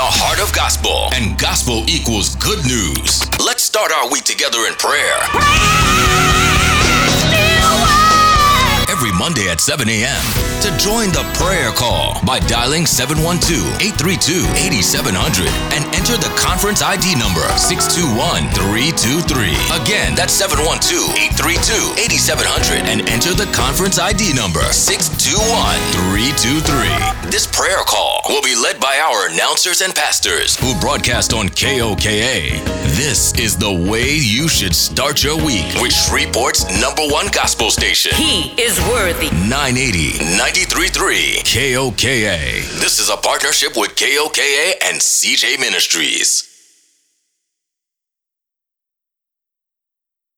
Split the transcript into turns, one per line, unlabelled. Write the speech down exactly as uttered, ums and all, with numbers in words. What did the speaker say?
heart of gospel, and gospel equals good news. Let's start our week together in prayer. Every Monday at seven a.m. to join the prayer call by dialing seven one two, eight three two, eight seven zero zero and enter the conference I D number six two one, three two three. Again, that's seven one two, eight three two, eight seven zero zero and enter the conference I D number six two one, three two three. This prayer call will be led by our announcers and pastors who broadcast on K O K A. This is the way you should start your week with Shreveport's number one gospel station.
He is worthy.
nine eighty, ninety-three point three K O K A. This is a partnership with K O K A and C J Ministries.